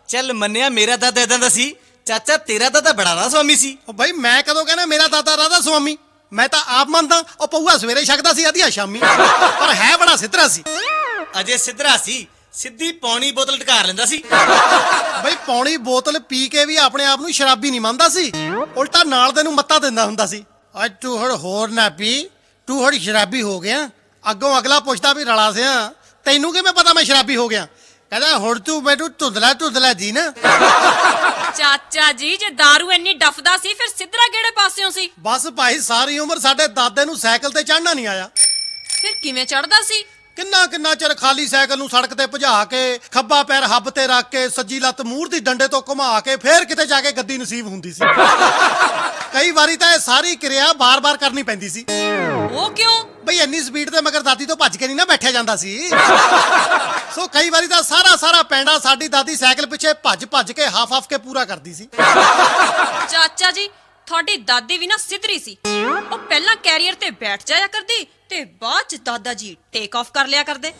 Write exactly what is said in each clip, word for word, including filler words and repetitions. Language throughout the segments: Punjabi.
ਚੱਲ ਮੰਨਿਆ ਮੇਰਾ ਦਾਦਾ ਇਦਾਂ ਦਾ ਸੀ, ਚਾਚਾ ਤੇਰਾ ਦਾਦਾ ਬੜਾ ਰਾਧਾ ਸੁਆਮੀ ਸੀ। ਉਹ ਬਈ ਮੈਂ ਕਦੋਂ ਕਹਿੰਦਾ ਮੇਰਾ ਦਾਦਾ ਰਾਧਾ ਸੁਆਮੀ? ਮੈਂ ਤਾਂ ਆਪ ਮੰਨਦਾ ਉਹ ਪਊਆ ਸਵੇਰੇ ਛਕਦਾ ਸੀ ਆਧੀਆ ਸ਼ਾਮੀ, ਪਰ ਹੈ ਬੜਾ ਸਿੱਧਰਾ ਸੀ। ਅਜੇ ਸਿੱਧਰਾ ਸੀ, ਸਿੱਧੀ ਪੌਣੀ ਬੋਤਲ ਢਕਾਰ ਲੈਂਦਾ ਸੀ। ਬਈ ਪੌਣੀ ਬੋਤਲ ਪੀ ਕੇ ਵੀ ਆਪਣੇ ਆਪ ਨੂੰ ਸ਼ਰਾਬੀ ਨਹੀਂ ਮੰਨਦਾ ਸੀ, ਉਲਟਾ ਨਾਲ ਦੇ ਨੂੰ ਮੱਤਾ ਦਿੰਦਾ ਹੁੰਦਾ ਸੀ, ਅੱਜ ਤੂੰ ਹੁਣ ਹੋਰ ਨਾ ਪੀ, ਤੂੰ ਹੁਣ ਸ਼ਰਾਬੀ ਹੋ ਗਿਆ। ਅੱਗੋਂ ਅਗਲਾ ਪੁੱਛਦਾ ਵੀ ਰਲਾ ਸਿਆ ਤੈਨੂੰ ਕਿਵੇਂ ਪਤਾ ਮੈਂ ਸ਼ਰਾਬੀ ਹੋ ਗਿਆ? ਕਹਿੰਦਾ ਹੁਣ ਤੂੰ ਮੈਨੂੰ ਧੁੰਦਲਾ ਧੁੰਦਲਾ ਦੀ ਨਾ। ਚਾਚਾ ਜੀ ਜੇ ਦਾਰੂ ਇੰਨੀ ਡਫਦਾ ਸੀ ਫਿਰ ਸਿੱਧਰਾ ਕਿਹੜੇ ਪਾਸਿਓਂ ਸੀ? ਬਸ ਭਾਈ ਸਾਰੀ ਉਮਰ ਸਾਡੇ ਦਾਦੇ ਨੂੰ ਸਾਈਕਲ ਤੇ ਚੜ੍ਹਨਾ ਨਹੀਂ ਆਇਆ। ਫਿਰ ਕਿਵੇਂ ਚੜਦਾ ਸੀ? ਕਿੰਨਾ ਕਿੰਨਾ ਚਿਰ ਖਾਲੀ ਸਾਈਕਲ ਨੂੰ ਸੜਕ ਤੇ ਭਜਾ ਕੇ, ਖੱਬਾ ਪੈਰ ਹੱਬ ਤੇ ਰੱਖ ਕੇ, ਸੱਜੀ ਲੱਤ ਮੂਹਰ ਦੀ ਡੰਡੇ ਤੋਂ ਘੁਮਾ ਕੇ ਫੇਰ ਕਿਤੇ ਜਾ ਕੇ ਗੱਦੀ ਨਸੀਬ ਹੁੰਦੀ ਸੀ। ਕਈ ਵਾਰੀ ਤਾਂ ਇਹ ਸਾਰੀ ਕਿਰਿਆ ਬਾਰ-ਬਾਰ ਕਰਨੀ ਪੈਂਦੀ ਸੀ। ਉਹ ਕਿਉਂ? ਬਈ ਇੰਨੀ ਸਪੀਡ ਤੇ ਮਗਰ ਦਾਦੀ ਤੋਂ ਭੱਜ ਕੇ ਨਹੀਂ ਨਾ ਬੈਠਿਆ ਜਾਂਦਾ ਸੀ। ਸੋ ਕਈ ਵਾਰੀ ਤਾਂ ਸਾਰਾ ਸਾਰਾ ਪੈਂਡਾ ਸਾਡੀ ਦਾਦੀ ਸਾਈਕਲ ਪਿੱਛੇ ਭੱਜ ਭੱਜ ਕੇ ਹਾਫ ਹਾਫ ਕੇ ਪੂਰਾ ਕਰਦੀ ਸੀ। ਚਾਚਾ ਜੀ ਤੁਹਾਡੀ ਦਾਦੀ ਵੀ ਨਾ ਸਿੱਧਰੀ ਸੀ, ਉਹ ਪਹਿਲਾਂ ਕੈਰੀਅਰ ਤੇ ਬੈਠ ਜਾਇਆ ਕਰਦੀ ਤੇ ਬਾਅਦ ਚ ਦਾਦਾ ਜੀ ਟੇਕ ਆਫ ਕਰ ਲਿਆ ਕਰਦੇ।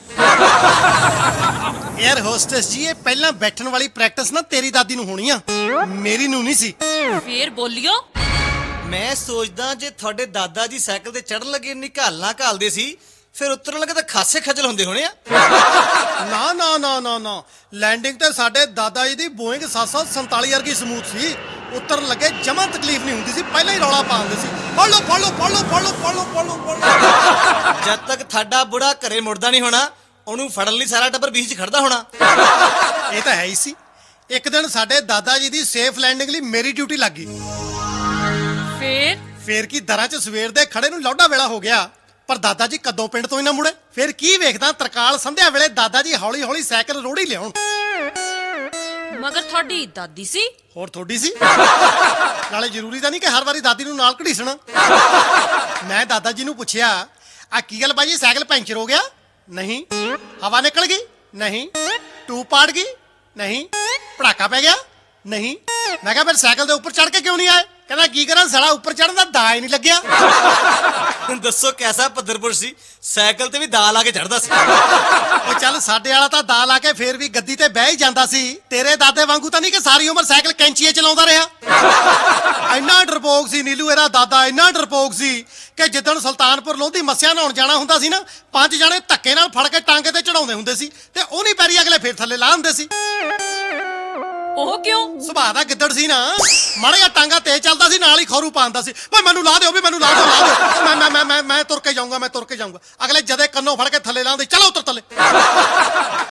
에ਅਰ ਹੋਸਟੈਸ ਜੀ ਇਹ ਪਹਿਲਾਂ ਬੈਠਣ ਵਾਲੀ ਪ੍ਰੈਕਟਿਸ ਨਾ ਤੇਰੀ ਦਾਦੀ ਨੂੰ ਹੋਣੀ ਆ, ਮੇਰੀ ਨੂੰ ਨਹੀਂ ਸੀ। ਫੇਰ ਬੋਲਿਓ। ਮੈਂ ਸੋਚਦਾ ਜੇ ਤੁਹਾਡੇ ਦਾਦਾ ਜੀ ਸਾਈਕਲ ਤੇ ਚੜ੍ਹਨ ਲੱਗੇ ਨਿਕਾਲਣਾ ਘਾਲਦੇ ਸੀ, ਫਿਰ ਉਤਰਨ ਲੱਗੇ ਤਾਂ ਖਾਸੇ ਖੱਜਲ ਹੁੰਦੇ ਹੋਣੇ ਆ। ਨਾ ਨਾ ਨਾ ਨਾ ਨਾ ਲੈਂਡਿੰਗ ਤੇ ਸਾਡੇ ਦਾਦਾ ਜੀ ਦੀ ਬੋਇੰਗ ਸੱਤ ਸੌ ਸੰਤਾਲੀ ਵਰਗੀ ਸਮੂਥ ਸੀ, ਉਤਰਨ ਲੱਗੇ ਜਮਾਂ ਤਕਲੀਫ ਨਹੀਂ ਹੁੰਦੀ ਸੀ, ਪਹਿਲਾਂ ਹੀ ਰੌਲਾ ਪਾਉਂਦੇ ਸੀ, ਫੜ ਲਓ ਫੜ ਲਓ ਫੜ ਲਓ ਫੜ ਲਓ ਫੜ ਲਓ ਫੜ ਲਓ ਫੜ ਲਓ। ਜਦ ਤੱਕ ਤੁਹਾਡਾ ਬੁੜਾ ਘਰੇ ਮੁੜਦਾ ਨਹੀਂ ਹੋਣਾ, ਉਹਨੂੰ ਫੜਨ ਲਈ ਸਾਰਾ ਟੱਬਰ ਬੀਚ 'ਚ ਖੜਦਾ ਹੋਣਾ। ਇਹ ਤਾਂ ਹੈ ਹੀ ਸੀ। ਇੱਕ ਦਿਨ ਸਾਡੇ ਦਾਦਾ ਜੀ ਦੀ ਸੇਫ ਲੈਂਡਿੰਗ ਲਈ ਮੇਰੀ ਡਿਊਟੀ ਲੱਗ ਗਈ। ਫੇਰ ਫੇਰ ਕੀ ਦਰਾਂ 'ਚ ਸਵੇਰ ਦੇ ਖੜੇ ਨੂੰ ਲੌਡਾ ਵੇਲਾ ਹੋ ਗਿਆ, ਪਰ ਦਾਦਾ ਜੀ ਕਦੋਂ ਪਿੰਡ ਤੋਂ ਹੀ ਨਾ ਮੁੜੇ। ਫਿਰ ਕੀ ਵੇਖਦਾ ਤਰਕਾਲ ਸੰਧਿਆ ਵੇਲੇ ਦਾਦਾ ਜੀ ਹੌਲੀ ਹੌਲੀ ਸਾਈਕਲ ਰੋੜੀ ਲਿਆਉਣ। ਮਗਰ ਤੁਹਾਡੀ ਦਾਦੀ ਸੀ? ਹੋਰ ਥੋੜੀ ਸੀ। ਨਾਲੇ ਜ਼ਰੂਰੀ ਤਾਂ ਨਹੀਂ ਕਿ ਹਰ ਵਾਰੀ ਦਾਦੀ ਨੂੰ ਨਾਲ ਘੜੀਸਣਾ। ਮੈਂ ਦਾਦਾ ਜੀ ਨੂੰ ਪੁੱਛਿਆ, ਆ ਕੀ ਗੱਲ ਬਾਈ ਸਾਈਕਲ ਪੈਂਚਰ ਹੋ ਗਿਆ? ਨਹੀਂ। ਹਵਾ ਨਿਕਲ ਗਈ? ਨਹੀਂ। ਟੂਬ ਪਾੜ ਗਈ? ਨਹੀਂ। ਪੜਾਕਾ ਪੈ ਗਿਆ? ਨਹੀਂ। ਮੈਂ ਕਿਹਾ ਫਿਰ ਸਾਈਕਲ ਦੇ ਉੱਪਰ ਚੜ੍ਹ ਕੇ ਕਿਉਂ ਨਹੀਂ ਆਏ? ਕਹਿੰਦਾ ਕੀ ਕਰਾਂ ਸਾਲਾ ਉੱਪਰ ਚੜ੍ਹਨ ਦਾ ਦਾ ਹੀ ਨਹੀਂ ਲੱਗਿਆ। ਦੱਸੋ ਕੈਸਾ ਪੱਧਰਪੁਰ ਸੀ, ਸਾਈਕਲ ਤੇ ਵੀ ਦਾ ਲਾ ਕੇ ਚੜ੍ਹਦਾ ਸੀ। ਉਹ ਚੱਲ ਸਾਡੇ ਵਾਲਾ ਤਾਂ ਦਾ ਲਾ ਕੇ ਫੇਰ ਵੀ ਗੱਦੀ ਤੇ ਬਹਿ ਹੀ ਜਾਂਦਾ ਸੀ, ਤੇਰੇ ਦਾਦੇ ਵਾਂਗੂ ਤਾਂ ਨਹੀਂ ਕਿ ਸਾਰੀ ਉਮਰ ਸਾਈਕਲ ਕੈਂਚੀਏ ਚਲਾਉਂਦਾ ਰਿਹਾ। ਇੰਨਾ ਡਰਪੋਕ ਸੀ ਨੀਲੂ ਇਹਦਾ ਦਾਦਾ, ਇੰਨਾ ਡਰਪੋਕ ਸੀ ਕਿ ਜਿੱਦਣ ਸੁਲਤਾਨਪੁਰ ਲੋਧੀ ਮੱਸਿਆ ਨਹਾਉਣ ਜਾਣਾ ਹੁੰਦਾ ਸੀ ਨਾ, ਪੰਜ ਜਾਣੇ ਧੱਕੇ ਨਾਲ ਫੜ ਕੇ ਟਾਂਗੇ ਤੇ ਚੜਾਉਂਦੇ ਹੁੰਦੇ ਸੀ ਤੇ ਉਹ ਨਹੀਂ ਪੈਰੀ ਅਗਲੇ ਫੇਰ ਥੱਲੇ ਲਾ ਹੁੰਦੇ ਸੀ। ਉਹ ਕਿਉਂ? ਸੁਭਾਅ ਦਾ ਗਿੱਦੜ ਸੀ ਨਾ, ਮਾੜਾ ਜਿਹਾ ਟਾਂਗਾ ਤੇਜ਼ ਚੱਲਦਾ ਸੀ ਨਾਲ ਹੀ ਖੌਰੂ ਪਾਉਂਦਾ ਸੀ, ਓਏ ਮੈਨੂੰ ਲਾ ਦਿਓ ਵੀ ਮੈਨੂੰ ਲਾ ਦਿਓ ਲਾ ਦਿਓ, ਮੈਂ ਮੈਂ ਮੈਂ ਮੈਂ ਮੈਂ ਤੁਰ ਕੇ ਜਾਊਂਗਾ ਮੈਂ ਤੁਰ ਕੇ ਜਾਊਂਗਾ। ਅਗਲੇ ਜਦੇ ਕੰਨੋਂ ਫੜ ਕੇ ਥੱਲੇ ਲਾਉਂਦੇ, ਚਲੋ ਉੱਤਰ ਥੱਲੇ।